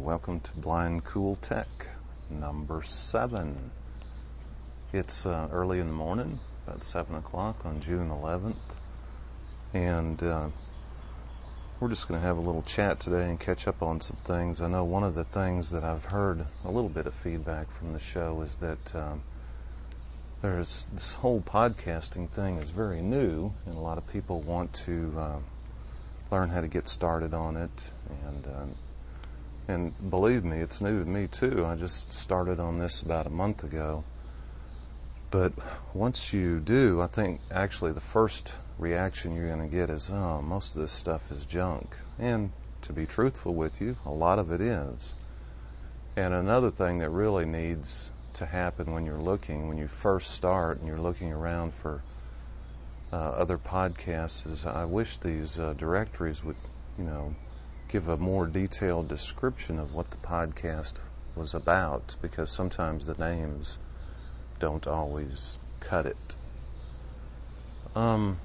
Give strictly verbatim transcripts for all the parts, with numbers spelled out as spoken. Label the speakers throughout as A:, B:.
A: Welcome to Blind Cool Tech number seven. It's uh, early in the morning, about seven o'clock on June eleventh, and uh, we're just going to have a little chat today and catch up on some things. I know one of the things that I've heard a little bit of feedback from the show is that um, there's this whole podcasting thing is very new, and a lot of people want to uh, learn how to get started on it, and uh, And believe me, it's new to me too. I just started on this about a month ago. But once you do, I think actually the first reaction you're going to get is, oh, most of this stuff is junk. And to be truthful with you, a lot of it is. And another thing that really needs to happen when you're looking, when you first start and you're looking around for uh, other podcasts, is I wish these uh, directories would, you know, give a more detailed description of what the podcast was about, because sometimes the names don't always cut it. Um,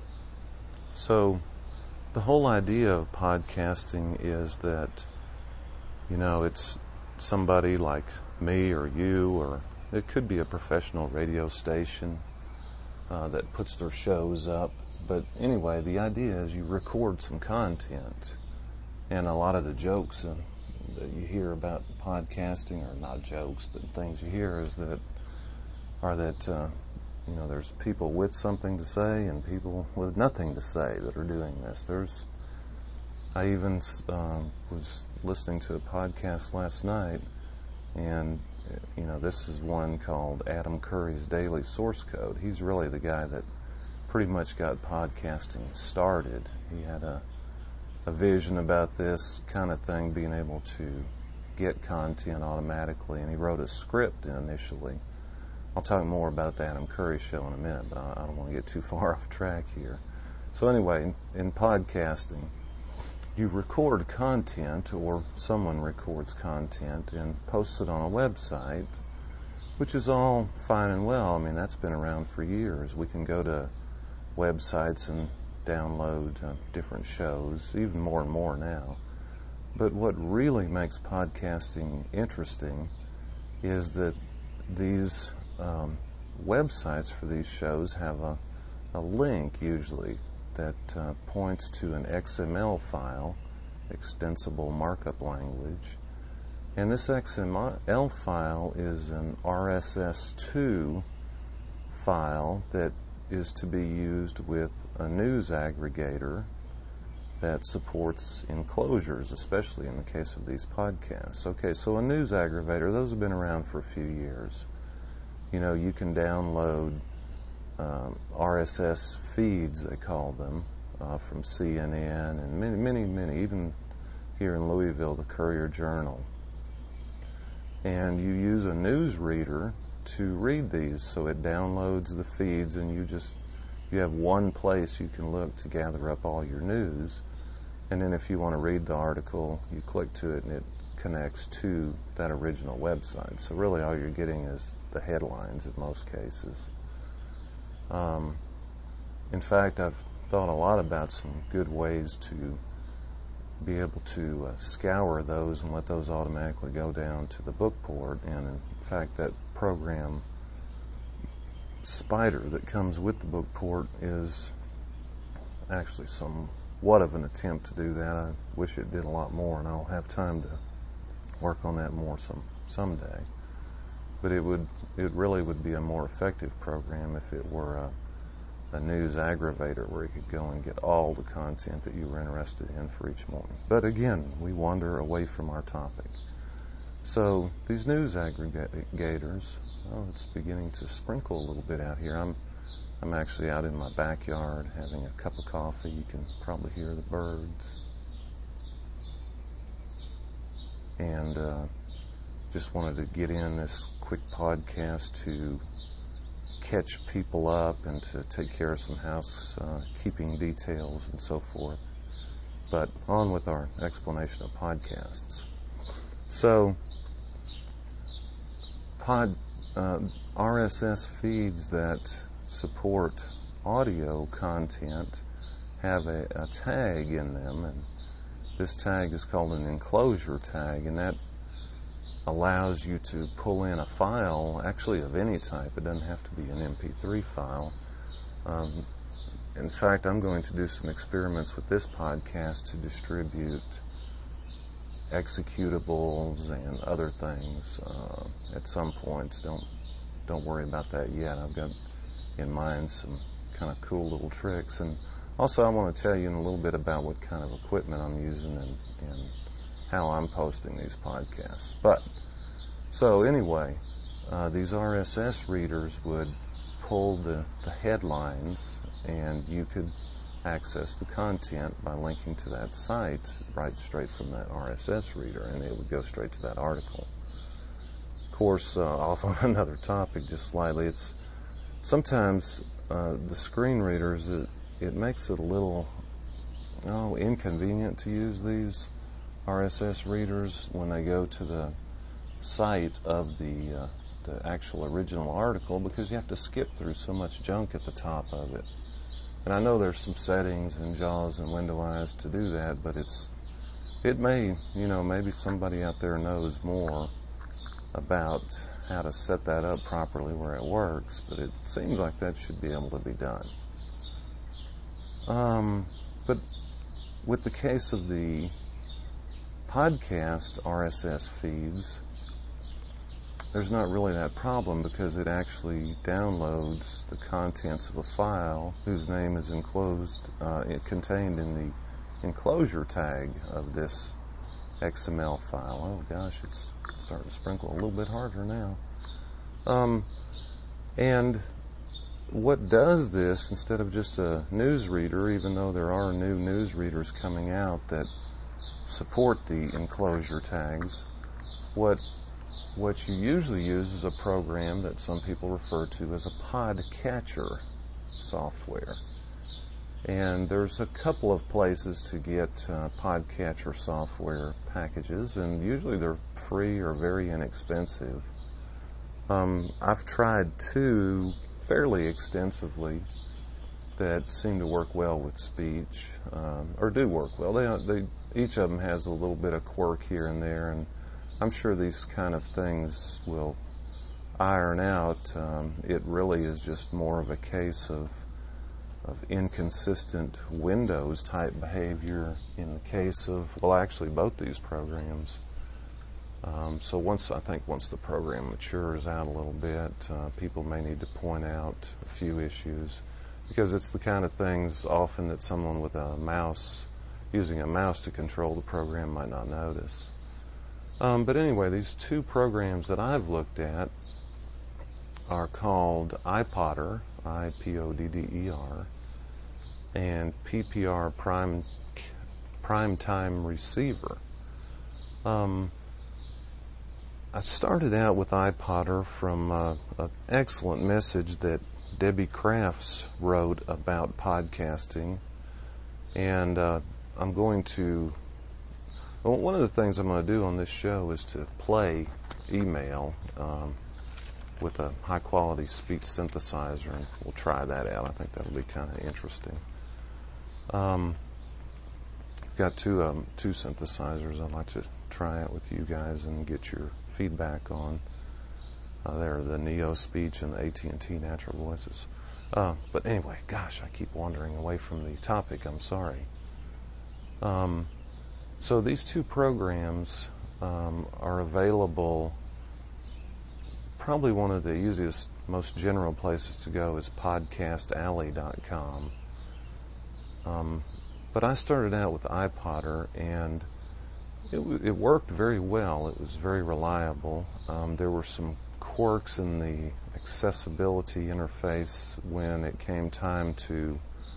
A: so the whole idea of podcasting is that, you know, it's somebody like me or you, or it could be a professional radio station uh, that puts their shows up. But anyway, the idea is you record some content. And a lot of the jokes uh, that you hear about podcasting, or not jokes, but things you hear is that are that uh, you know there's people with something to say and people with nothing to say that are doing this. There's I even uh, was listening to a podcast last night, and you know this is one called Adam Curry's Daily Source Code. He's really the guy that pretty much got podcasting started. He had a a vision about this kind of thing, being able to get content automatically, and he wrote a script initially. I'll talk more about the Adam Curry show in a minute, but I don't want to get too far off track here. So anyway, in, in podcasting, you record content, or someone records content and posts it on a website, which is all fine and well. I mean, that's been around for years. We can go to websites and download uh, different shows, even more and more now. But what really makes podcasting interesting is that these um, websites for these shows have a, a link usually that uh, points to an X M L file, extensible markup language. And this X M L file is an R S S two file that is to be used with a news aggregator that supports enclosures, especially in the case of these podcasts. Okay, so a news aggregator, those have been around for a few years. You know, you can download um, R S S feeds, they call them, uh, from C N N and many, many, many, even here in Louisville, the Courier Journal. And you use a news reader to read these, so it downloads the feeds, and you just you have one place you can look to gather up all your news, and then if you want to read the article, you click to it and it connects to that original website. So really all you're getting is the headlines in most cases. Um, in fact, I've thought a lot about some good ways to be able to uh, scour those and let those automatically go down to the bookport. And in fact, that program Spider that comes with the bookport is actually somewhat of an attempt to do that. I wish it did a lot more, and I'll have time to work on that more some someday. But it would it really would be a more effective program if it were a a news aggregator where you could go and get all the content that you were interested in for each morning. But again, we wander away from our topic. So these news aggregators, oh, it's beginning to sprinkle a little bit out here. I'm I'm actually out in my backyard having a cup of coffee. You can probably hear the birds. And uh, just wanted to get in this quick podcast to catch people up and to take care of some housekeeping uh, details and so forth. But on with our explanation of podcasts. So, pod, uh, R S S feeds that support audio content have a, a tag in them, and this tag is called an enclosure tag, and that allows you to pull in a file, actually of any type. It doesn't have to be an M P three file. Um, in fact, I'm going to do some experiments with this podcast to distribute executables and other things uh, at some points. Don't don't worry about that yet. I've got in mind some kind of cool little tricks, and also I want to tell you in a little bit about what kind of equipment I'm using and, and how I'm posting these podcasts. But so anyway, uh, these R S S readers would pull the, the headlines, and you could access the content by linking to that site right straight from that R S S reader, and it would go straight to that article. Of course, uh, off on another topic just slightly, it's sometimes uh, the screen readers, it, it makes it a little oh, inconvenient to use these R S S readers when they go to the site of the uh, the actual original article, because you have to skip through so much junk at the top of it. And I know there's some settings in JAWS and Windows to do that, but it's it may, you know, maybe somebody out there knows more about how to set that up properly where it works, but it seems like that should be able to be done. Um, but with the case of the podcast R S S feeds, there's not really that problem, because it actually downloads the contents of a file whose name is enclosed, uh, it contained in the enclosure tag of this X M L file. Oh gosh, it's starting to sprinkle a little bit harder now. Um, and what does this, instead of just a news reader, even though there are new news readers coming out that support the enclosure tags, what What you usually use is a program that some people refer to as a podcatcher software. And there's a couple of places to get uh, podcatcher software packages, and usually they're free or very inexpensive. Um, I've tried two fairly extensively that seem to work well with speech, um, or do work well. They, they, each of them has a little bit of quirk here and there, and I'm sure these kind of things will iron out. Um, it really is just more of a case of of inconsistent Windows type behavior in the case of, well, actually both these programs. Um, so once, I think once the program matures out a little bit, uh, people may need to point out a few issues, because it's the kind of things often that someone with a mouse, using a mouse to control the program, might not notice. Um, but anyway, these two programs that I've looked at are called iPodder, I P O D D E R, and P P R Prime Prime Time Receiver. Um, I started out with iPodder from uh, an excellent message that Debbie Crafts wrote about podcasting, and uh, I'm going to Well, one of the things I'm going to do on this show is to play email um, with a high-quality speech synthesizer, and we'll try that out. I think that'll be kind of interesting. Um, I've got two um, two synthesizers I'd like to try out with you guys and get your feedback on. Uh, they're the Neo Speech and the A T and T Natural Voices. Uh, but anyway, gosh, I keep wandering away from the topic. I'm sorry. Um, So these two programs um, are available. Probably one of the easiest, most general places to go is podcast alley dot com. Um, but I started out with iPodder, and it, w- it worked very well. It was very reliable. Um, there were some quirks in the accessibility interface when it came time to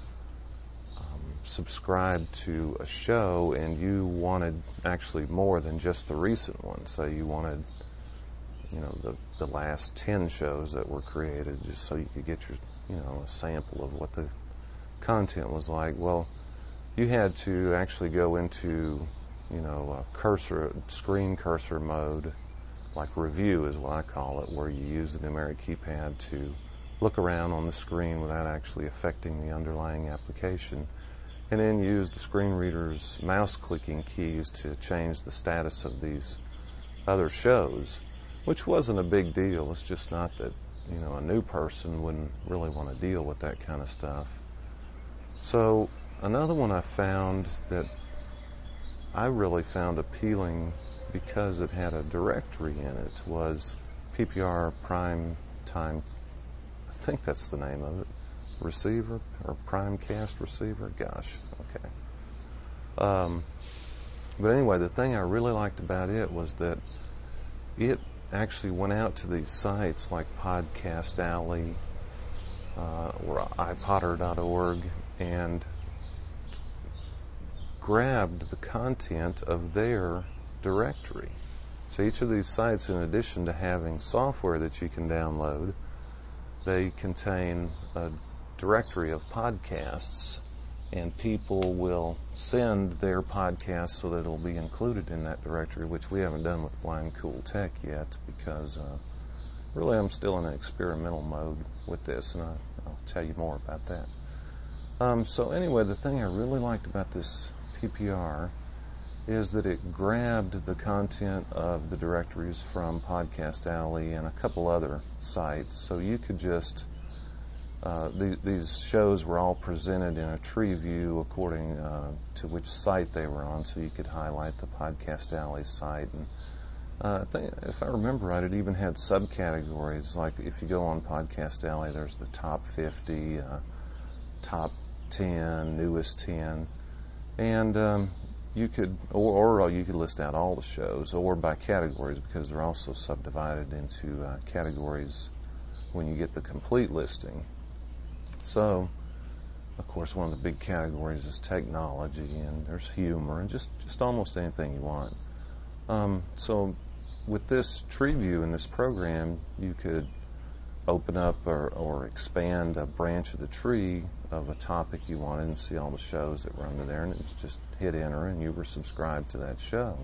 A: subscribe to a show and you wanted actually more than just the recent one. Say you wanted, you know, the, the last ten shows that were created, just so you could get your, you know, a sample of what the content was like. Well, you had to actually go into, you know, a cursor, screen cursor mode, like review is what I call it, where you use the numeric keypad to look around on the screen without actually affecting the underlying application, and then use the screen reader's mouse clicking keys to change the status of these other shows, which wasn't a big deal. It's just not that, you know, a new person wouldn't really want to deal with that kind of stuff. So another one I found that I really found appealing because it had a directory in it was P P R Prime Time, I think that's the name of it, receiver, or Primecast receiver, gosh, okay. Um, but anyway, the thing I really liked about it was that it actually went out to these sites like Podcast Alley uh, or i potter dot org and grabbed the content of their directory. So each of these sites, in addition to having software that you can download, they contain a directory of podcasts, and people will send their podcasts so that it'll be included in that directory, which we haven't done with Blind Cool Tech yet because uh, really I'm still in an experimental mode with this, and I, I'll tell you more about that. Um, so anyway, the thing I really liked about this P P R is that it grabbed the content of the directories from Podcast Alley and a couple other sites, so you could just Uh, the, these shows were all presented in a tree view according uh, to which site they were on, so you could highlight the Podcast Alley site. And uh, I think, if I remember right, it even had subcategories. Like if you go on Podcast Alley, there's the top fifty, uh, top ten, newest ten, and um, you could, or, or you could list out all the shows, or by categories, because they're also subdivided into uh, categories when you get the complete listing. So, of course, one of the big categories is technology, and there's humor, and just, just almost anything you want. Um, so, with this tree view in this program, you could open up or, or expand a branch of the tree of a topic you wanted and see all the shows that were under there, and it's just hit enter, and you were subscribed to that show.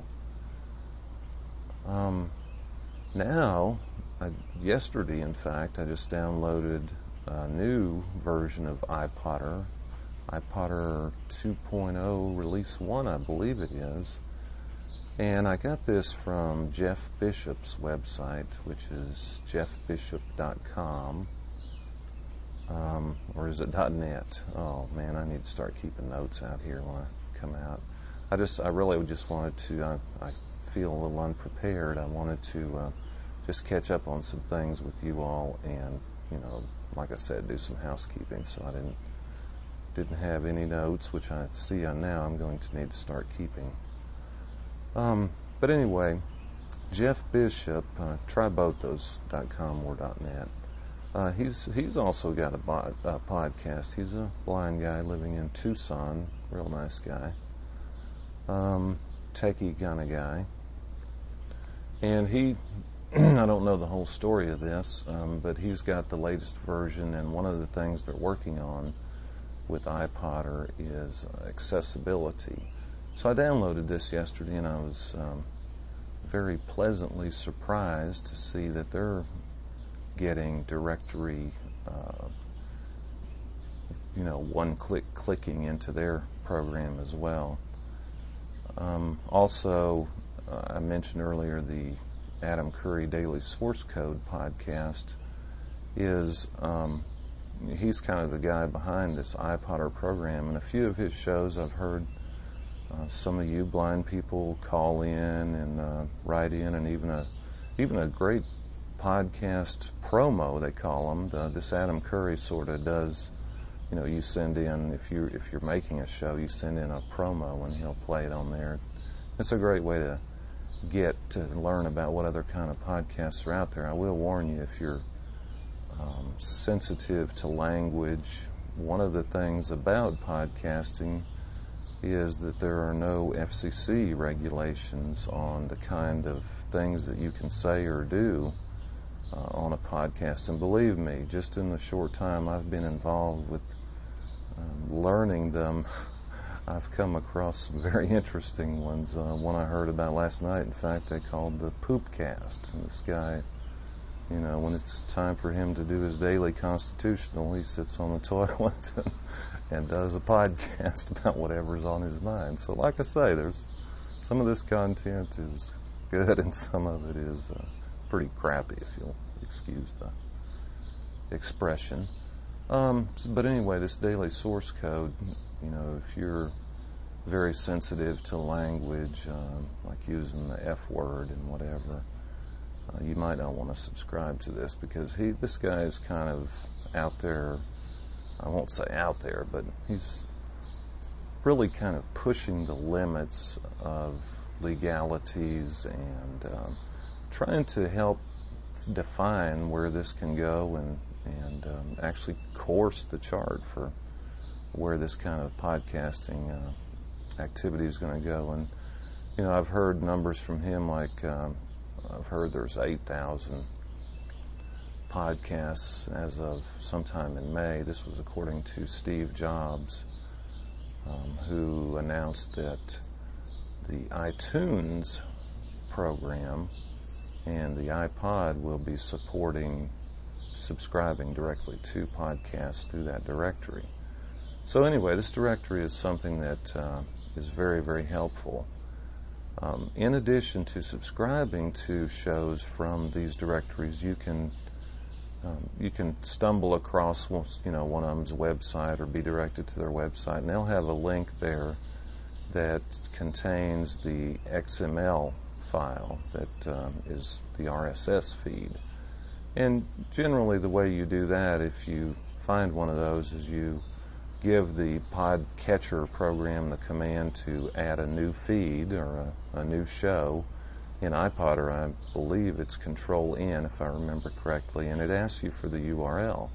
A: Um, now, I, yesterday, in fact, I just downloaded a new version of iPotter, iPotter two point oh Release one, I believe it is. And I got this from Jeff Bishop's website, which is jeff bishop dot com. Um, or is it .net? Oh man, I need to start keeping notes out here when I come out. I just, I really just wanted to, I, I feel a little unprepared. I wanted to uh, just catch up on some things with you all, and, you know, like I said, do some housekeeping, so I didn't didn't have any notes, which I see now I'm going to need to start keeping. Um, but anyway, Jeff Bishop, uh, try both those .com or .net. Uh, he's he's also got a, bo- a podcast. He's a blind guy living in Tucson, real nice guy, um, techie kind of guy, and he. I don't know the whole story of this, um, but he's got the latest version, and one of the things they're working on with iPotter is uh, accessibility. So I downloaded this yesterday, and I was um, very pleasantly surprised to see that they're getting directory, uh, you know, one-click clicking into their program as well. Um, also, uh, I mentioned earlier the Adam Curry Daily Source Code podcast is, um, he's kind of the guy behind this iPotter program, and a few of his shows I've heard uh, some of you blind people call in and uh, write in, and even a even a great podcast promo, they call them. The, this Adam Curry sort of does, you know, you send in, if you if you're making a show, you send in a promo and he'll play it on there. It's a great way to get to learn about what other kind of podcasts are out there. I will warn you, if you're um, sensitive to language, one of the things about podcasting is that there are no F C C regulations on the kind of things that you can say or do uh, on a podcast. And believe me, just in the short time I've been involved with um, learning them, I've come across some very interesting ones. Uh, one I heard about last night, in fact, they called the Poopcast. And this guy, you know, when it's time for him to do his daily constitutional, he sits on the toilet and, and does a podcast about whatever's on his mind. So like I say, there's some of this content is good and some of it is uh, pretty crappy, if you'll excuse the expression. Um, but anyway, this daily source code, you know, if you're very sensitive to language, um, like using the F word and whatever, uh, you might not want to subscribe to this, because he, this guy is kind of out there. I won't say out there, but he's really kind of pushing the limits of legalities and um, trying to help define where this can go and and um, actually course the chart for where this kind of podcasting uh, activity is going to go. And you know, I've heard numbers from him, like um, I've heard there's eight thousand podcasts as of sometime in May. This was according to Steve Jobs, um, who announced that the iTunes program and the iPod will be supporting subscribing directly to podcasts through that directory. So anyway, this directory is something that uh, is very, very helpful. Um, in addition to subscribing to shows from these directories, you can um, you can stumble across, you know, one of them's website or be directed to their website, and they'll have a link there that contains the X M L file that um, is the R S S feed. And generally the way you do that, if you find one of those, is you give the podcatcher program the command to add a new feed or a, a new show. In iPodder, I believe it's Control N, if I remember correctly, and it asks you for the U R L.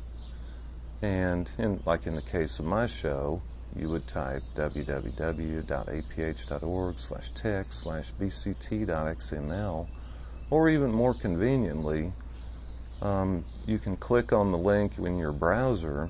A: And in, like in the case of my show, you would type w w w dot a p h dot org slash text slash b c t dot x m l, or even more conveniently, um, you can click on the link in your browser.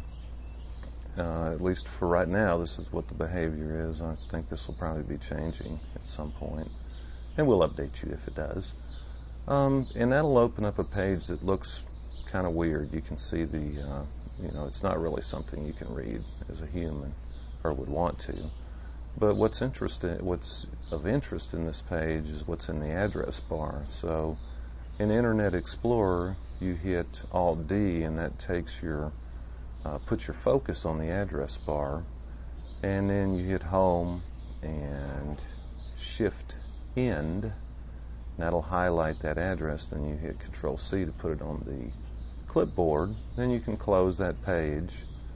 A: Uh, at least for right now, this is what the behavior is. I think this will probably be changing at some point, and we'll update you if it does. Um, and that'll open up a page that looks kind of weird. You can see the, uh, you know, it's not really something you can read as a human, or would want to. But what's interesting, what's of interest in this page is what's in the address bar. So in Internet Explorer, you hit Alt D, and that takes your, uh, puts your focus on the address bar, and then you hit Home and Shift End, and that'll highlight that address. Then you hit Control C to put it on the clipboard. Then you can close that page.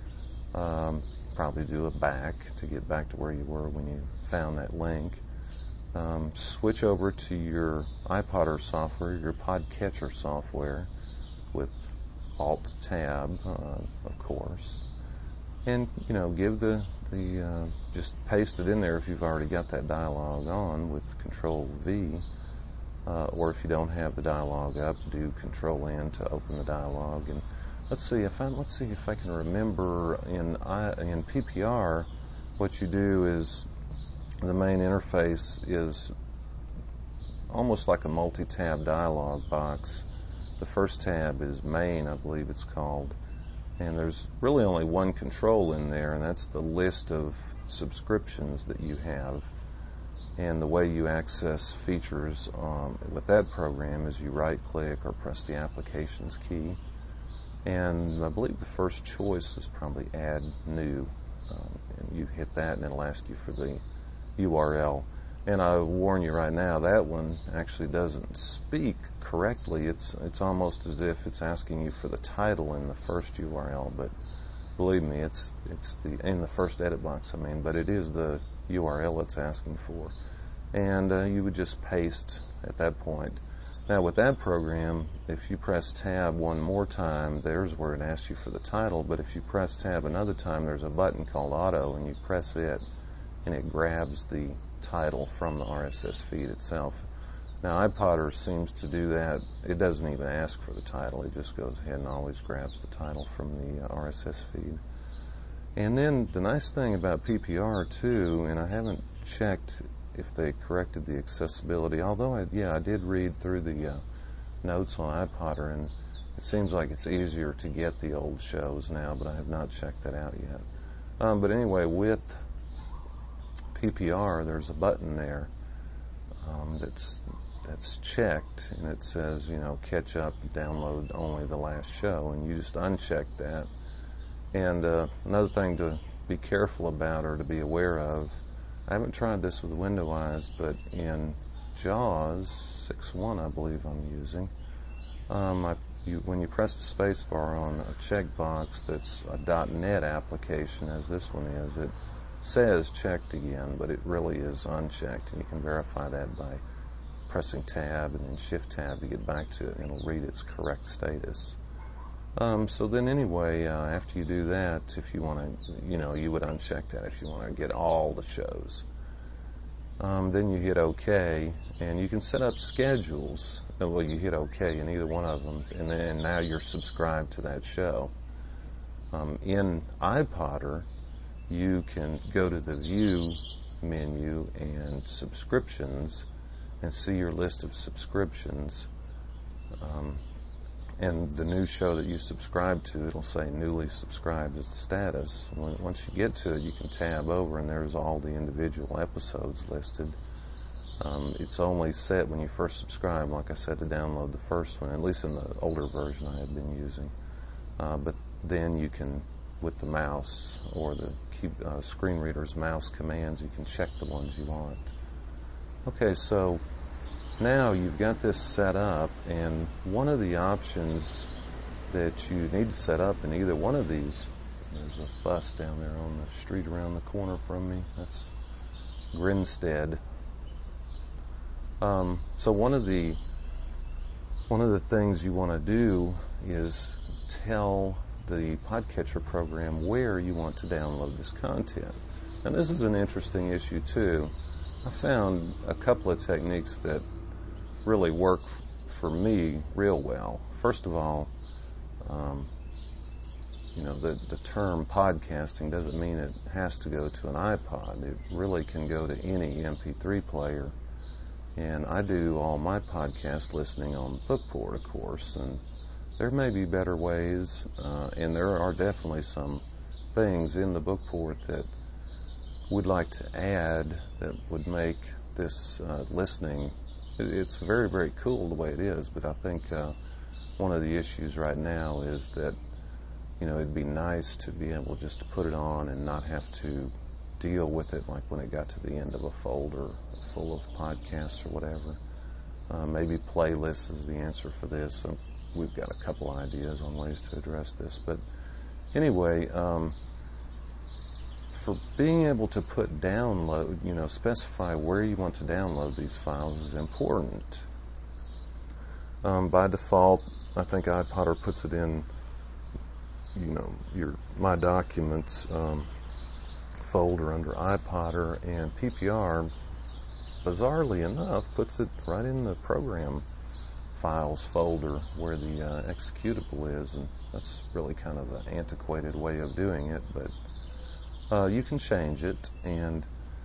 A: Um, probably do a back to get back to where you were when you found that link. Um, switch over to your iPodder software, your podcatcher software, with Alt Tab, uh, of course, and you know, give the the uh, just paste it in there if you've already got that dialog on with Control V, uh, or if you don't have the dialog up, do Control N to open the dialog. And let's see if I let's see if I can remember in I, in P P R, what you do is the main interface is almost like a multi-tab dialog box. The first tab is Main, I believe it's called, and there's really only one control in there, and that's the list of subscriptions that you have. And the way you access features um, with that program is you right-click or press the Applications key. And I believe the first choice is probably Add New. Um, and you hit that, and it'll ask you for the U R L. And I warn you right now, that one actually doesn't speak correctly. It's it's almost as if it's asking you for the title in the first U R L. But believe me, it's it's the in the first edit box. I mean, but it is the U R L it's asking for. And uh, you would just paste at that point. Now with that program, if you press Tab one more time, there's where it asks you for the title. But if you press Tab another time, there's a button called Auto, and you press it, and it grabs the title from the R S S feed itself. Now iPodder seems to do that. It doesn't even ask for the title. It just goes ahead and always grabs the title from the uh, R S S feed. And then the nice thing about P P R too, and I haven't checked if they corrected the accessibility, although I, yeah, I did read through the uh, notes on iPodder, and it seems like it's easier to get the old shows now, but I have not checked that out yet. Um, but anyway, with P P R, there's a button there um, that's that's checked, and it says, you know, catch up, download only the last show, and you just uncheck that. And uh, another thing to be careful about or to be aware of, I haven't tried this with Windows, but in JAWS six point one, I believe I'm using, um, I, you, when you press the space bar on a checkbox that's a .NET application, as this one is, it says checked again, but it really is unchecked, and you can verify that by pressing tab and then shift tab to get back to it, and it'll read its correct status. Um, so then anyway, uh, after you do that, if you want to, you know, you would uncheck that if you want to get all the shows. Um, then you hit OK, and you can set up schedules. Well, you hit OK in either one of them, and then now you're subscribed to that show. Um, in iPodder, you can go to the View menu and Subscriptions and see your list of subscriptions. Um, and the new show that you subscribe to, it'll say newly subscribed as the status. When, once you get to it, you can tab over, and there's all the individual episodes listed. Um, it's only set when you first subscribe, like I said, to download the first one, at least in the older version I had been using. Uh, but then you can, with the mouse or the key, uh, screen reader's mouse commands, you can check the ones you want. Okay, so now you've got this set up, and one of the options that you need to set up in either one of these, there's a bus down there on the street around the corner from me. That's Grinstead. Um, so one of the one of the things you want to do is tell the Podcatcher program where you want to download this content. And this is an interesting issue too. I found a couple of techniques that really work for me real well. First of all, um, you know, the, the term podcasting doesn't mean it has to go to an iPod. It really can go to any M P three player. And I do all my podcast listening on Bookport, of course, and there may be better ways, uh, and there are definitely some things in the Bookport that would like to add that would make this uh, listening, it's very, very cool the way it is, but I think uh, one of the issues right now is that, you know, it'd be nice to be able just to put it on and not have to deal with it like when it got to the end of a folder full of podcasts or whatever. Uh, maybe playlists is the answer for this. And we've got a couple ideas on ways to address this. But anyway, um, for being able to put download, you know, specify where you want to download these files is important. Um, by default, I think iPodder puts it in, you know, your My Documents um, folder under iPodder, and P P R, bizarrely enough, puts it right in the program files folder where the uh, executable is, and that's really kind of an antiquated way of doing it, but uh, you can change it. And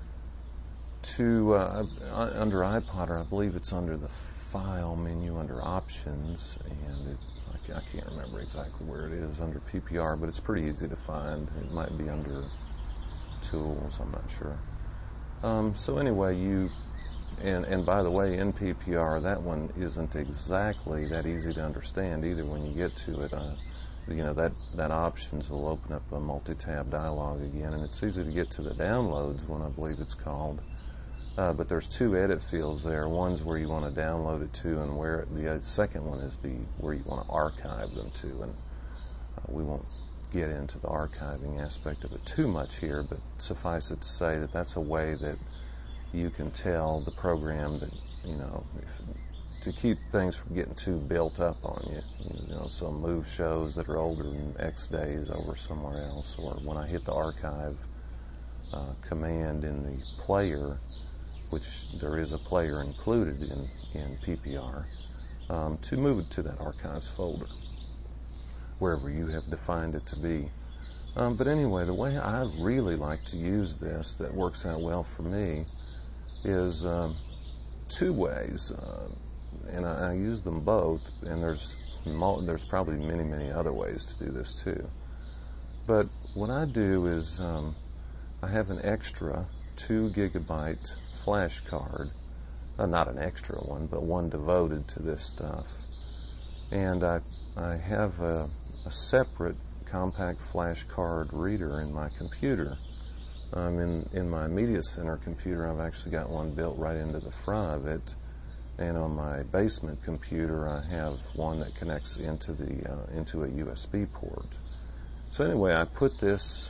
A: to uh, under iPodder, I believe it's under the File menu under Options, and it, I can't remember exactly where it is under P P R, but it's pretty easy to find. It might be under Tools, I'm not sure. Um, so anyway, you, and, and by the way, in P P R, that one isn't exactly that easy to understand either when you get to it. Uh, you know, that, that Options will open up a multi-tab dialog again, and it's easy to get to the Downloads one, I believe it's called. Uh, but there's two edit fields there. One's where you want to download it to, and where the second one is the where you want to archive them to. And uh, we won't get into the archiving aspect of it too much here, but suffice it to say that that's a way that you can tell the program that, you know, if, to keep things from getting too built up on you. You know, so move shows that are older than X days over somewhere else, or when I hit the archive uh, command in the player, which there is a player included in, in P P R, um, to move it to that archives folder, wherever you have defined it to be. Um, but anyway, the way I really like to use this that works out well for me is um, two ways, uh, and I, I use them both, and there's there's probably many, many other ways to do this too. But what I do is um, I have an extra two gigabyte flash card uh, not an extra one, but one devoted to this stuff. And I, I have a, a separate compact flash card reader in my computer. Um, in, in my Media Center computer, I've actually got one built right into the front of it. And on my basement computer, I have one that connects into the uh, into a U S B port. So anyway, I put this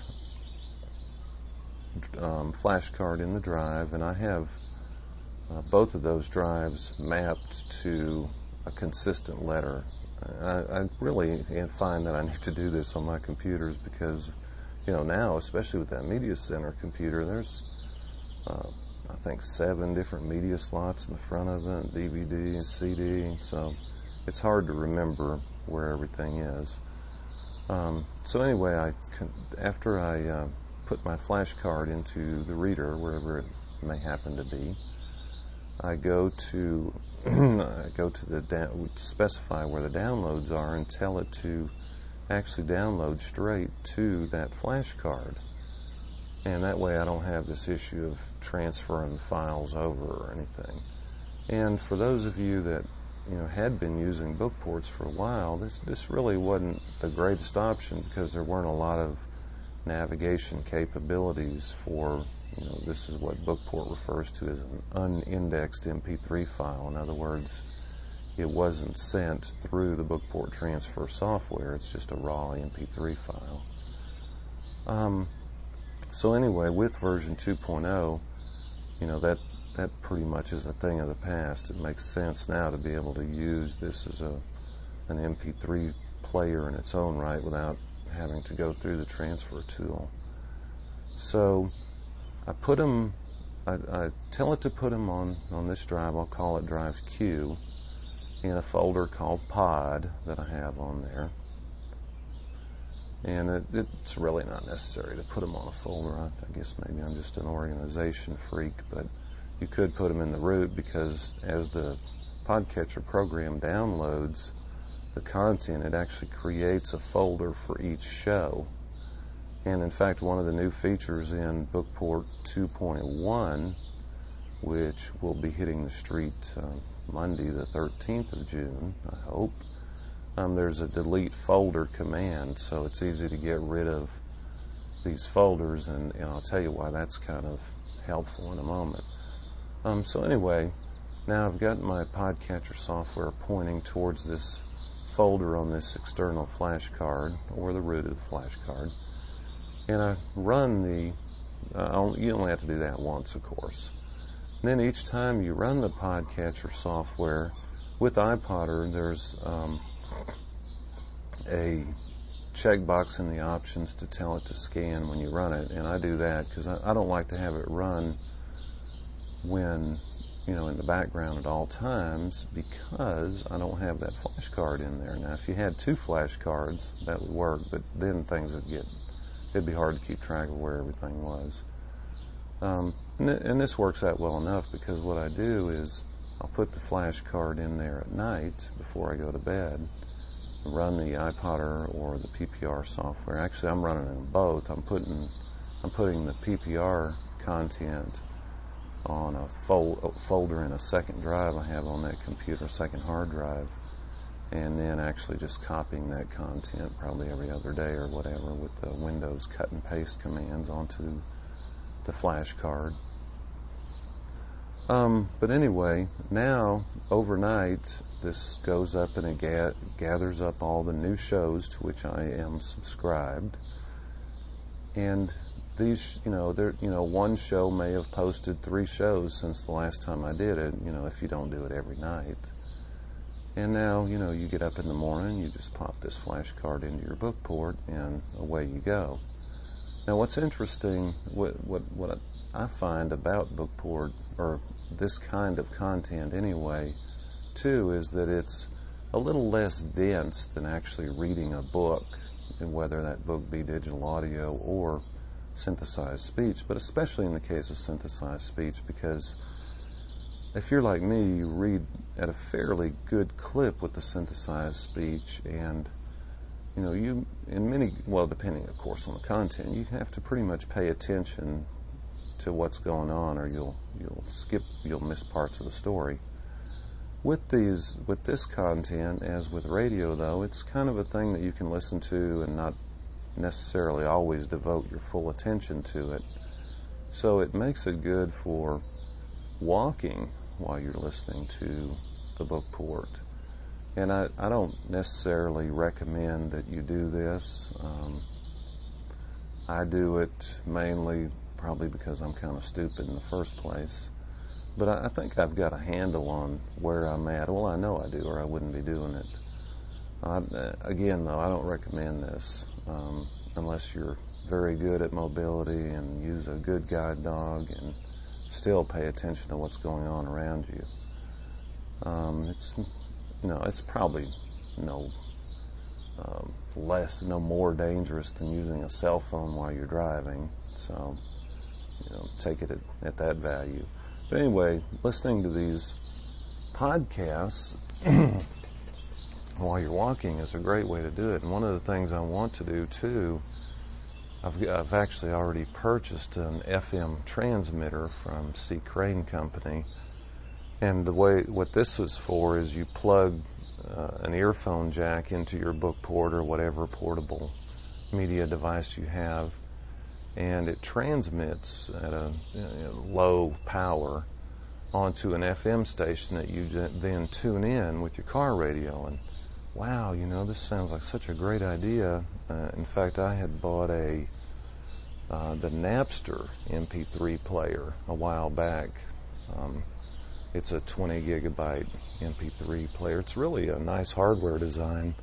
A: um, flash card in the drive, and I have uh, both of those drives mapped to a consistent letter. I, I really find that I need to do this on my computers because, you know, now, especially with that Media Center computer, there's uh, I think seven different media slots in the front of it, D V D and C D, so it's hard to remember where everything is. Um, so anyway, I can, after I uh, put my flash card into the reader, wherever it may happen to be, I go to I go to the down, specify where the downloads are and tell it to actually download straight to that flash card. And that way I don't have this issue of transferring files over or anything. And for those of you that, you know, had been using Bookports for a while, this this really wasn't the greatest option because there weren't a lot of navigation capabilities for, you know, this is what Bookport refers to as an unindexed M P three file. In other words, it wasn't sent through the Bookport transfer software. It's just a raw M P three file. Um, So anyway, with version two point oh, you know, that that pretty much is a thing of the past. It makes sense now to be able to use this as a an M P three player in its own right without having to go through the transfer tool. So I put them, I, I tell it to put them on, on this drive. I'll call it drive Q, in a folder called Pod that I have on there. And it, it's really not necessary to put them on a folder. I, I guess maybe I'm just an organization freak, but you could put them in the root because as the Podcatcher program downloads the content, it actually creates a folder for each show. And in fact, one of the new features in Bookport two point one, which will be hitting the street uh, Monday the thirteenth of June, I hope, Um, there's a delete folder command, so it's easy to get rid of these folders, and, and I'll tell you why that's kind of helpful in a moment. Um, so anyway, now I've got my Podcatcher software pointing towards this folder on this external flash card, or the root of the flash card, and I run the, uh, you only have to do that once, of course. And then each time you run the Podcatcher software, with iPodder, there's um, a checkbox in the options to tell it to scan when you run it, and I do that because I, I don't like to have it run when, you know, in the background at all times, because I don't have that flash card in there. Now, if you had two flash cards, that would work, but then things would get, it'd be hard to keep track of where everything was. Um, and, th- and this works out well enough because what I do is I'll put the flash card in there at night before I go to bed, run the iPodder or the P P R software. Actually, I'm running them both. I'm putting I'm putting the P P R content on a, fol- a folder in a second drive I have on that computer, second hard drive, and then actually just copying that content probably every other day or whatever with the Windows cut and paste commands onto the flash card. Um, but anyway, now, overnight, this goes up and it ga- gathers up all the new shows to which I am subscribed. And these, you know, there, you know, one show may have posted three shows since the last time I did it, you know, if you don't do it every night. And now, you know, you get up in the morning, you just pop this flash card into your Bookport, and away you go. Now, what's interesting, what, what, what I find about Bookport, or this kind of content anyway, too, is that it's a little less dense than actually reading a book, and whether that book be digital audio or synthesized speech, but especially in the case of synthesized speech, because if you're like me, you read at a fairly good clip with the synthesized speech, and you know, you, in many, well, depending, of course, on the content, you have to pretty much pay attention to what's going on, or you'll you'll skip you'll miss parts of the story. With these with this content, as with radio though, it's kind of a thing that you can listen to and not necessarily always devote your full attention to it. So it makes it good for walking while you're listening to the book port. And I, I don't necessarily recommend that you do this. Um, I do it mainly probably because I'm kind of stupid in the first place. But I, I think I've got a handle on where I'm at. Well, I know I do, or I wouldn't be doing it. I, again, though, I don't recommend this um, unless you're very good at mobility and use a good guide dog and still pay attention to what's going on around you. Um, it's, you know, it's probably no um, less, no more dangerous than using a cell phone while you're driving. So, you know, take it at, at that value. But anyway, listening to these podcasts while you're walking is a great way to do it. And one of the things I want to do too, I've, I've actually already purchased an F M transmitter from C. Crane Company. And the way, what this was for is you plug uh, an earphone jack into your book port or whatever portable media device you have, and it transmits at a you know, low power onto an F M station that you then tune in with your car radio. And wow, you know, this sounds like such a great idea. Uh, in fact, I had bought a uh, the Napster M P three player a while back. Um, it's a twenty gigabyte M P three player. It's really a nice hardware design,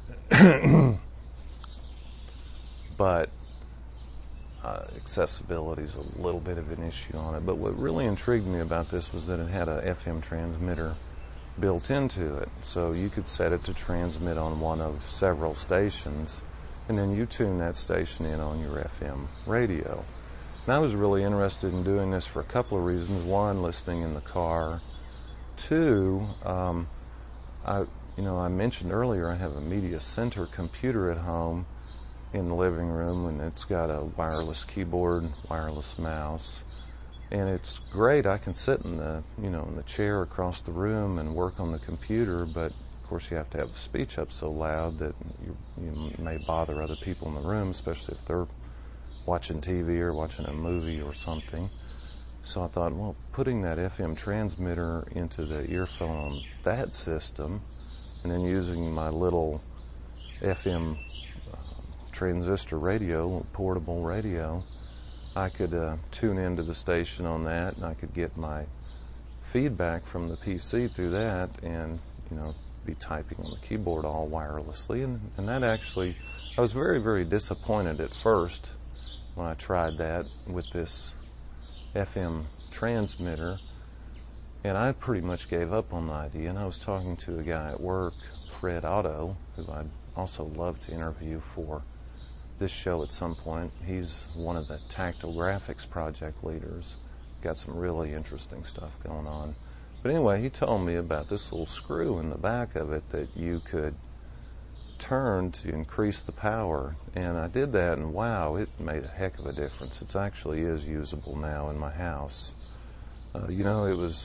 A: but uh, accessibility is a little bit of an issue on it. But what really intrigued me about this was that it had a F M transmitter built into it, so you could set it to transmit on one of several stations, and then you tune that station in on your F M radio. And I was really interested in doing this for a couple of reasons. One, listening in the car. Two, um, I, you know, I mentioned earlier I have a media center computer at home in the living room, and it's got a wireless keyboard, wireless mouse. And it's great. I can sit in the, you know, in the chair across the room and work on the computer, but of course you have to have the speech up so loud that you, you may bother other people in the room, especially if they're watching T V or watching a movie or something. So I thought, well, putting that F M transmitter into the earphone on that system, and then using my little F M uh, transistor radio, portable radio, I could uh, tune into the station on that, and I could get my feedback from the P C through that, and you know, be typing on the keyboard all wirelessly. And, and that actually, I was very, very disappointed at first when I tried that with this F M transmitter, and I pretty much gave up on the idea. And I was talking to a guy at work, Fred Otto, who I'd also love to interview for this show at some point. He's one of the Tactile Graphics project leaders. Got some really interesting stuff going on. But anyway, he told me about this little screw in the back of it that you could turn to increase the power. And I did that, and wow, it made a heck of a difference. It actually is usable now in my house. Uh, you know, it was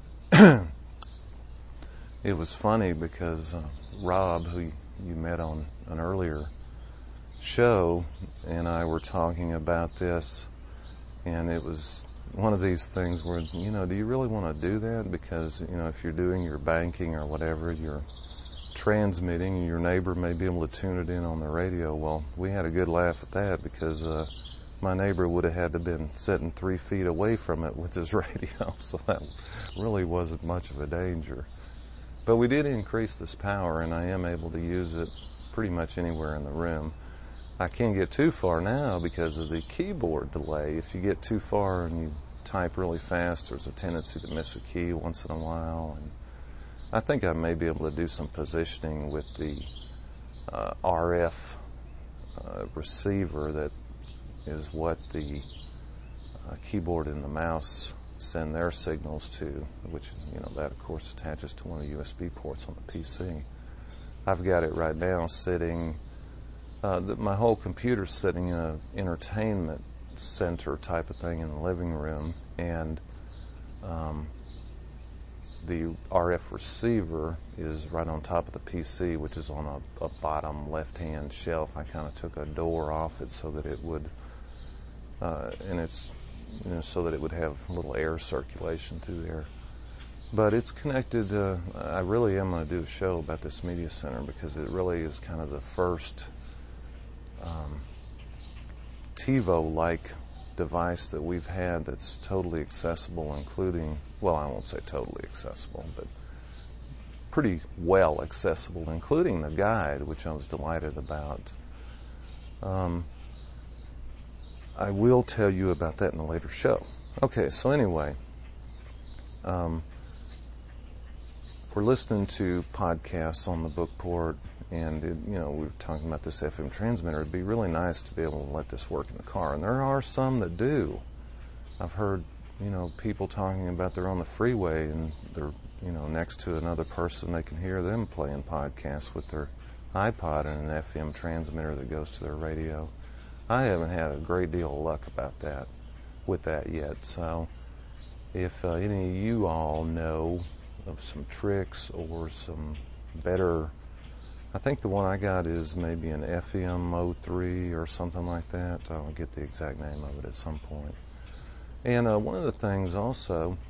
A: it was funny because uh, Rob, who you met on an earlier show, and I were talking about this, and it was one of these things where, you know, do you really want to do that? Because, you know, if you're doing your banking or whatever, you're transmitting, and your neighbor may be able to tune it in on the radio. Well, we had a good laugh at that because uh, my neighbor would have had to have been sitting three feet away from it with his radio, so that really wasn't much of a danger. But we did increase this power, and I am able to use it pretty much anywhere in the room. I can't get too far now because of the keyboard delay. If you get too far and you type really fast, there's a tendency to miss a key once in a while. And I think I may be able to do some positioning with the uh, R F uh, receiver that is what the uh, keyboard and the mouse send their signals to, which, you know, that of course attaches to one of the U S B ports on the P C. I've got it right now sitting, uh, the, my whole computer's sitting in an entertainment center type of thing in the living room, and um, the R F receiver is right on top of the P C, which is on a, a bottom left-hand shelf. I kind of took a door off it so that it would, uh, and it's, you know, so that it would have a little air circulation through there. But it's connected. Uh, I really am going to do a show about this media center because it really is kind of the first um, TiVo-like device that we've had that's totally accessible, including, well, I won't say totally accessible, but pretty well accessible, including the guide, which I was delighted about. Um, I will tell you about that in a later show. Okay, so anyway, um, we're listening to podcasts on the Bookport, and it, you know, we were talking about this F M transmitter. It'd be really nice to be able to let this work in the car, and there are some that do. I've heard, you know, people talking about they're on the freeway and they're, you know, next to another person. They can hear them playing podcasts with their iPod and an F M transmitter that goes to their radio. I haven't had a great deal of luck about that, with that yet. So, if uh, any of you all know of some tricks or some better, I think the one I got is maybe an F M oh three or something like that. I'll get the exact name of it at some point. And uh, one of the things also,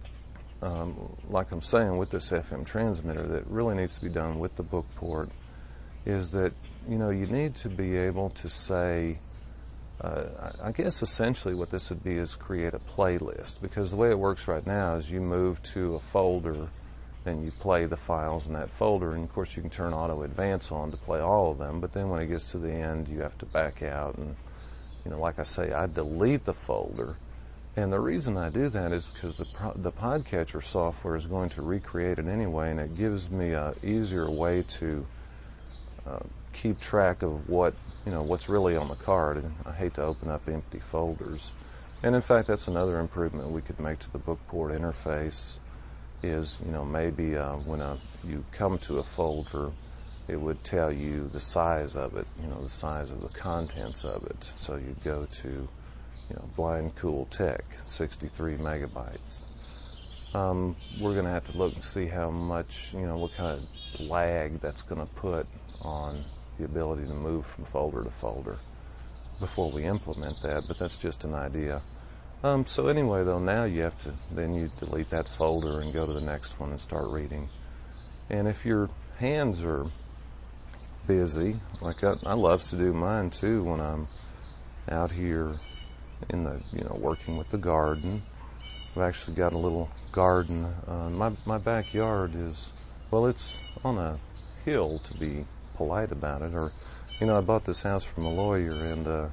A: um, like I'm saying with this F M transmitter, that really needs to be done with the Bookport is that, you know, you need to be able to say, uh, I guess essentially what this would be is create a playlist, because the way it works right now is you move to a folder and you play the files in that folder, and of course you can turn auto advance on to play all of them, but then when it gets to the end you have to back out, and, you know, like I say, I delete the folder. And the reason I do that is because the pro- the Podcatcher software is going to recreate it anyway, and it gives me a easier way to uh, keep track of what, you know, what's really on the card. And I hate to open up empty folders. And in fact, that's another improvement we could make to the Bookport interface. Is, you know, maybe uh, when a, you come to a folder, it would tell you the size of it, you know, the size of the contents of it. So you'd go to, you know, Blind Cool Tech, sixty-three megabytes. Um, we're going to have to look and see how much, you know, what kind of lag that's going to put on the ability to move from folder to folder before we implement that, but that's just an idea. Um, so anyway, though, now you have to, then you delete that folder and go to the next one and start reading. And if your hands are busy, like I, I love to do mine too when I'm out here in the, you know, working with the garden. I've actually got a little garden. Uh, my my backyard is, well, it's on a hill, to be polite about it. Or, you know, I bought this house from a lawyer, and uh,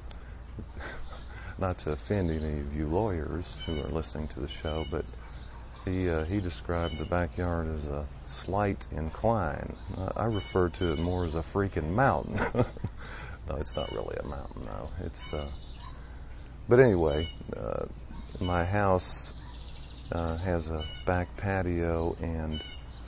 A: not to offend any of you lawyers who are listening to the show, but he uh, he described the backyard as a slight incline. Uh, I refer to it more as a freaking mountain. No, it's not really a mountain, no. It's, uh, but anyway, uh, my house uh, has a back patio, and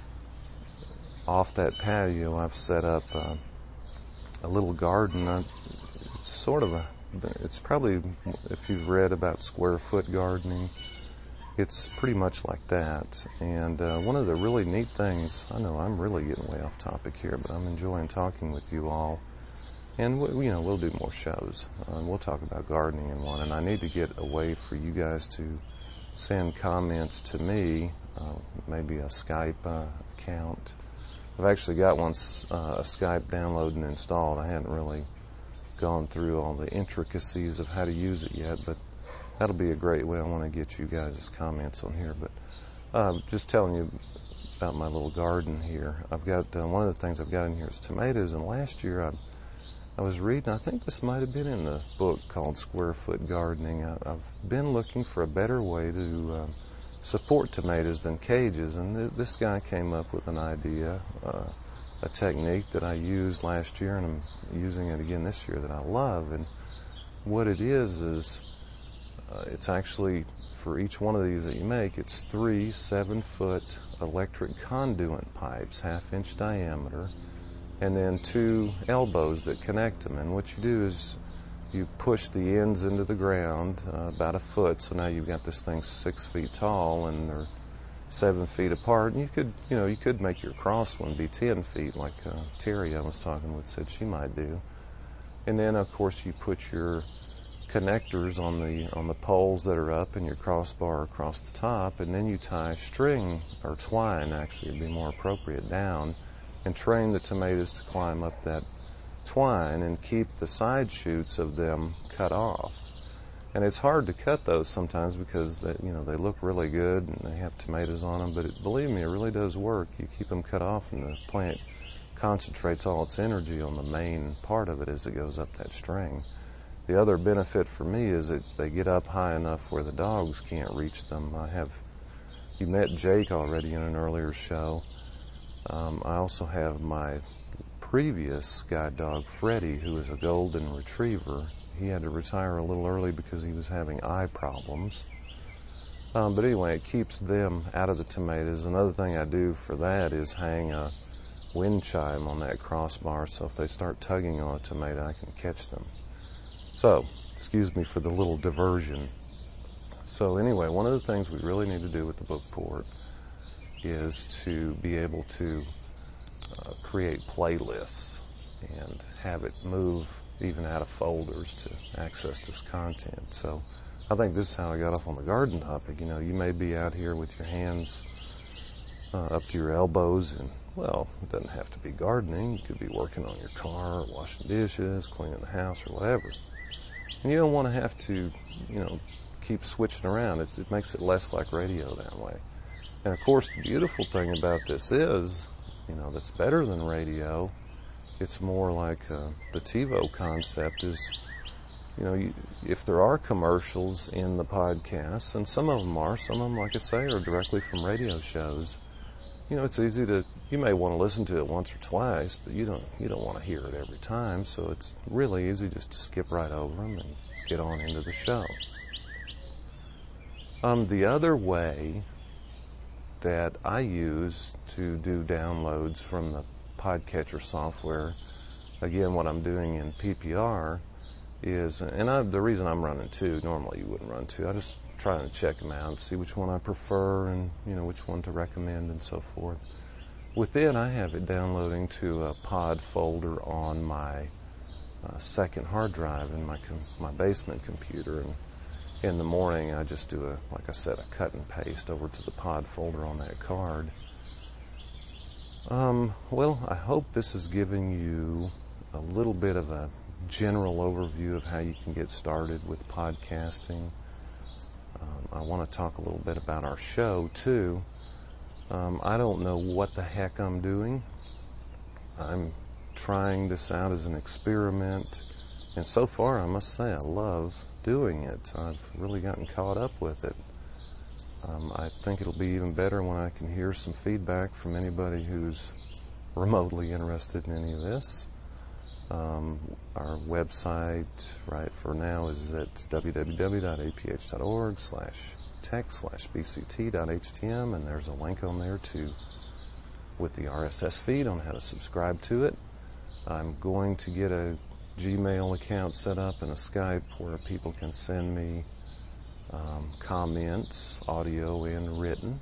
A: off that patio I've set up uh, a little garden. Uh, it's sort of a, it's probably, if you've read about square foot gardening, it's pretty much like that. And uh, one of the really neat things, I know I'm really getting way off topic here, but I'm enjoying talking with you all. And, we, you know, we'll do more shows. Uh, we'll talk about gardening in one. And I need to get a way for you guys to send comments to me, uh, maybe a Skype uh, account. I've actually got one, uh, a Skype downloaded and installed. I hadn't really gone through all the intricacies of how to use it yet, but that'll be a great way. I want to get you guys' comments on here. But uh, just telling you about my little garden here. I've got, uh, one of the things I've got in here is tomatoes, and last year I I was reading, I think this might have been in the book called Square Foot Gardening. I, I've been looking for a better way to uh, support tomatoes than cages, and th- this guy came up with an idea, uh, a technique that I used last year, and I'm using it again this year, that I love. And what it is is uh, it's actually, for each one of these that you make, it's three seven-foot electric conduit pipes, half-inch diameter, and then two elbows that connect them. And what you do is you push the ends into the ground uh, about a foot, so now you've got this thing six feet tall and they're seven feet apart. And you could, you know, you could make your cross one be ten feet, like uh, Terry I was talking with said she might do. And then, of course, you put your connectors on the on the poles that are up and your crossbar across the top, and then you tie string, or twine actually would be more appropriate, down, and train the tomatoes to climb up that twine and keep the side shoots of them cut off. And it's hard to cut those sometimes because they, you know, they look really good and they have tomatoes on them, but it, believe me, it really does work. You keep them cut off and the plant concentrates all its energy on the main part of it as it goes up that string. The other benefit for me is that they get up high enough where the dogs can't reach them. I have, you met Jake already in an earlier show. Um, I also have my previous guide dog, Freddie, who is a golden retriever. He had to retire a little early because he was having eye problems. Um, but anyway, it keeps them out of the tomatoes. Another thing I do for that is hang a wind chime on that crossbar, so if they start tugging on a tomato, I can catch them. So, excuse me for the little diversion. So anyway, one of the things we really need to do with the Bookport is to be able to uh, create playlists and have it move even out of folders to access this content. So I think this is how I got off on the garden topic. You know, you may be out here with your hands uh, up to your elbows, and, well, it doesn't have to be gardening. You could be working on your car, washing dishes, cleaning the house, or whatever. And you don't want to have to, you know, keep switching around. It, it makes it less like radio that way. And of course, the beautiful thing about this is, you know, that's better than radio. It's more like uh, the TiVo concept is, you know, you, if there are commercials in the podcasts, and some of them are, some of them, like I say, are directly from radio shows. You know, it's easy to, you may want to listen to it once or twice, but you don't, you don't want to hear it every time, so it's really easy just to skip right over them and get on into the show. Um, the other way that I use to do downloads from the Podcatcher software, again, what I'm doing in P P R is, and I, the reason I'm running two, normally you wouldn't run two, I just try to check them out and see which one I prefer and, you know, which one to recommend and so forth. With it, I have it downloading to a pod folder on my uh, second hard drive in my com- my basement computer, and in the morning I just do a, like I said, a cut and paste over to the pod folder on that card. Um, well, I hope this has given you a little bit of a general overview of how you can get started with podcasting. Um, I want to talk a little bit about our show, too. Um, I don't know what the heck I'm doing. I'm trying this out as an experiment, and so far, I must say, I love doing it. I've really gotten caught up with it. Um, I think it'll be even better when I can hear some feedback from anybody who's remotely interested in any of this. Um, our website, right, for now is at www.aph.org slash tech slash bct.htm, and there's a link on there to, with the R S S feed on how to subscribe to it. I'm going to get a Gmail account set up and a Skype where people can send me um, comments, audio and written.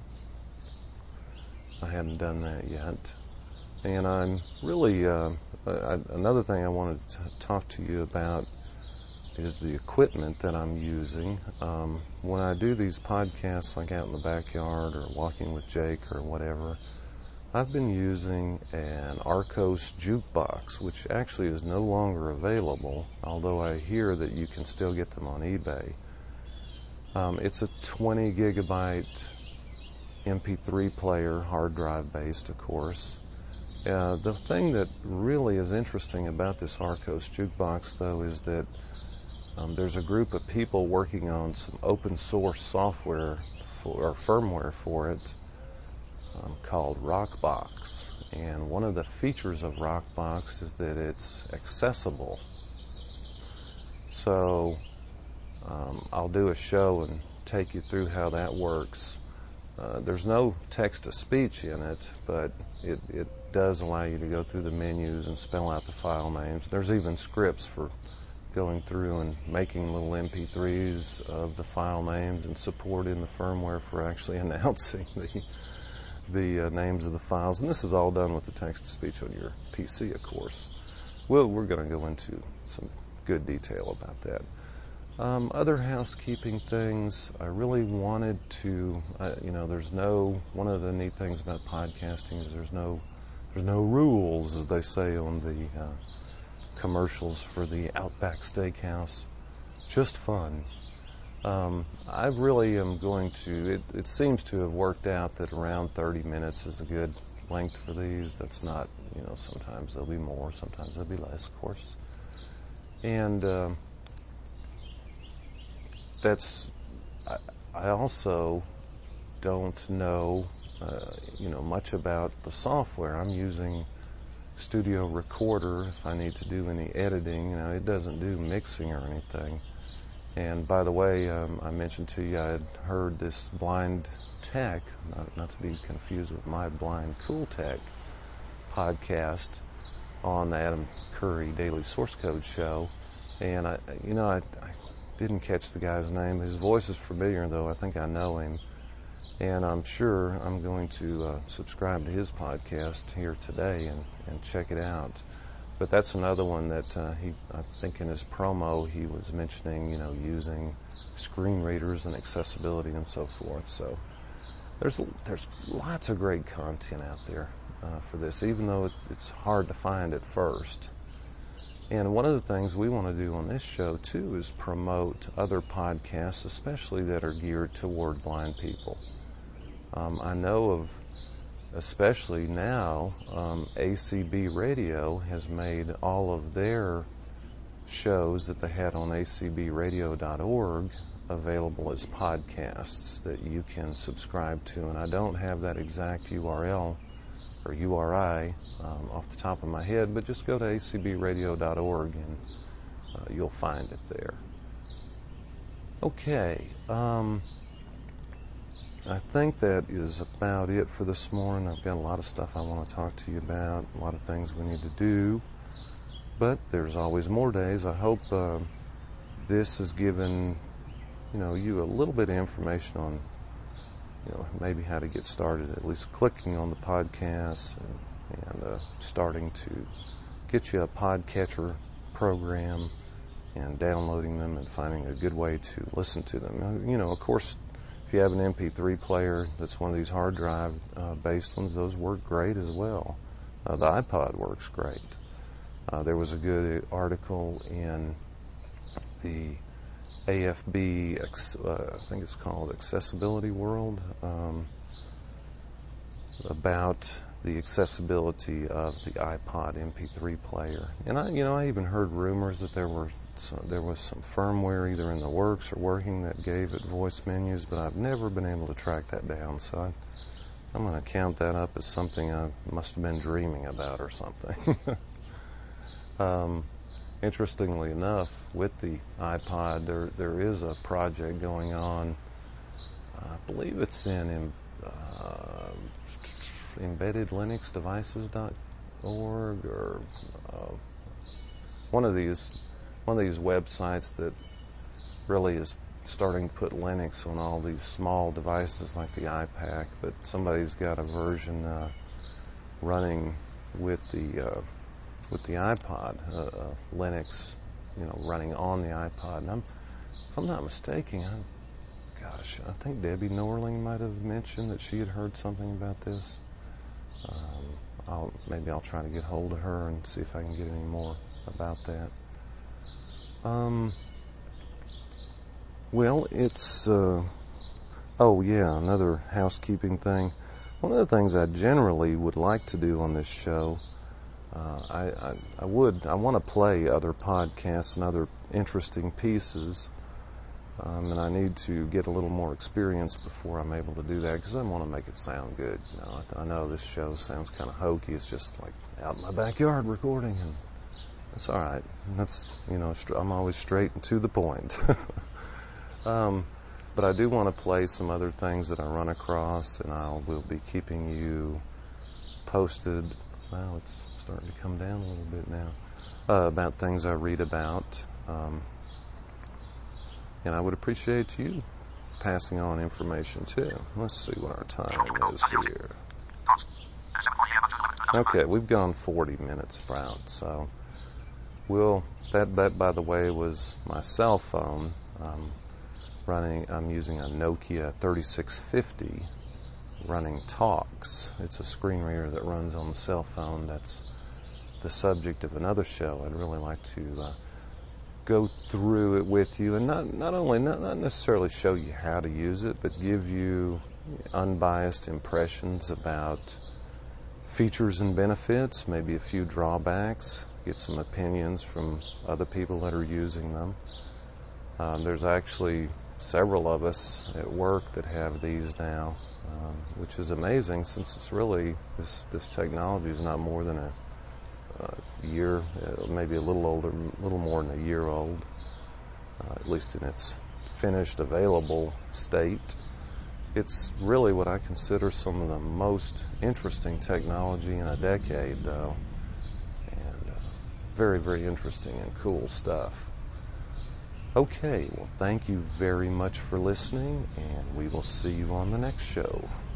A: I haven't done that yet. And I'm really, uh, I, another thing I wanted to talk to you about is the equipment that I'm using. Um, when I do these podcasts, like out in the backyard or walking with Jake or whatever, I've been using an Arcos jukebox, which actually is no longer available, although I hear that you can still get them on eBay. Um, it's a twenty gigabyte M P three player, hard drive based, of course. Uh, the thing that really is interesting about this Arcos jukebox, though, is that um, there's a group of people working on some open source software for, or firmware for it um, called Rockbox. And one of the features of Rockbox is that it's accessible. So um, I'll do a show and take you through how that works. Uh, there's no text-to-speech in it, but it, it does allow you to go through the menus and spell out the file names. There's even scripts for going through and making little M P threes of the file names and support in the firmware for actually announcing the the uh, names of the files. And this is all done with the text-to-speech on your P C, of course. Well, we're going to go into some good detail about that. Um, other housekeeping things, I really wanted to, uh, you know, there's no, one of the neat things about podcasting is there's no, there's no rules, as they say on the uh, commercials for the Outback Steakhouse. Just fun. Um, I really am going to, it, it seems to have worked out that around thirty minutes is a good length for these. That's not, you know, sometimes there'll be more, sometimes there'll be less, of course. And um, that's, I, I also don't know, uh, you know, much about the software. I'm using Studio Recorder if I need to do any editing. You know, it doesn't do mixing or anything. And by the way, um, I mentioned to you I had heard this Blind Tech, not, not to be confused with My Blind Cool Tech podcast on the Adam Curry Daily Source Code show. And I, you know, I, I didn't catch the guy's name. His voice is familiar, though. I think I know him. And I'm sure I'm going to uh, subscribe to his podcast here today and, and check it out. But that's another one that uh, he, I think in his promo, he was mentioning, you know, using screen readers and accessibility and so forth. So there's there's lots of great content out there uh, for this, even though it, it's hard to find at first. And one of the things we want to do on this show, too, is promote other podcasts, especially that are geared toward blind people. Um, I know of, especially now, um, A C B Radio has made all of their shows that they had on A C B radio dot org available as podcasts that you can subscribe to. And I don't have that exact U R L or U R I um, off the top of my head, but just go to A C B radio dot org and uh, you'll find it there. Okay. Um, I think that is about it for this morning. I've got a lot of stuff I want to talk to you about, a lot of things we need to do, but there's always more days. I hope uh, this has given, you know, you a little bit of information on, you know, maybe how to get started, at least clicking on the podcasts and, and uh, starting to get you a podcatcher program and downloading them and finding a good way to listen to them. You know, of course, if you have an M P three player that's one of these hard drive uh, based ones, those work great as well. Uh, the iPod works great. Uh, there was a good article in the A F B, uh, I think it's called Accessibility World, um, about the accessibility of the iPod M P three player. And I, you know, I even heard rumors that there were So there was some firmware either in the works or working that gave it voice menus, but I've never been able to track that down. So I, I'm going to count that up as something I must have been dreaming about or something. um, interestingly enough, with the iPod, there there is a project going on. I believe it's in uh, embedded linux devices dot org or uh, one of these. One of these websites that really is starting to put Linux on all these small devices like the iPad, but somebody's got a version uh, running with the uh, with the iPod, uh, uh, Linux, you know, running on the iPod. And I'm, if I'm not mistaken, I, gosh, I think Debbie Norling might have mentioned that she had heard something about this. Um, I'll, maybe I'll try to get hold of her and see if I can get any more about that. Um, well, it's, uh, oh yeah, another housekeeping thing. One of the things I generally would like to do on this show, uh, I, I, I would, I want to play other podcasts and other interesting pieces, um, and I need to get a little more experience before I'm able to do that, because I want to make it sound good. You know, I, I know this show sounds kind of hokey. It's just like out in my backyard recording, and that's all right. That's, you know, I'm always straight and to the point. um, but I do want to play some other things that I run across, and I will be keeping you posted. Well, it's starting to come down a little bit now. Uh, about things I read about Um, and I would appreciate you passing on information too. Let's see what our time is here. Okay, we've gone forty minutes about, so we'll, that, that by the way was my cell phone. Um, running, I'm using a Nokia thirty-six fifty running Talks. It's a screen reader that runs on the cell phone. That's the subject of another show. I'd really like to uh, go through it with you, and not not only not, not necessarily show you how to use it, but give you unbiased impressions about features and benefits, maybe a few drawbacks, get some opinions from other people that are using them. Um, there's actually several of us at work that have these now, um, which is amazing since it's really, this, this technology is not more than a uh, year, uh, maybe a little older, a little more than a year old, uh, at least in its finished, available state. It's really what I consider some of the most interesting technology in a decade, though, and uh, very, very interesting and cool stuff. Okay, well, thank you very much for listening, and we will see you on the next show.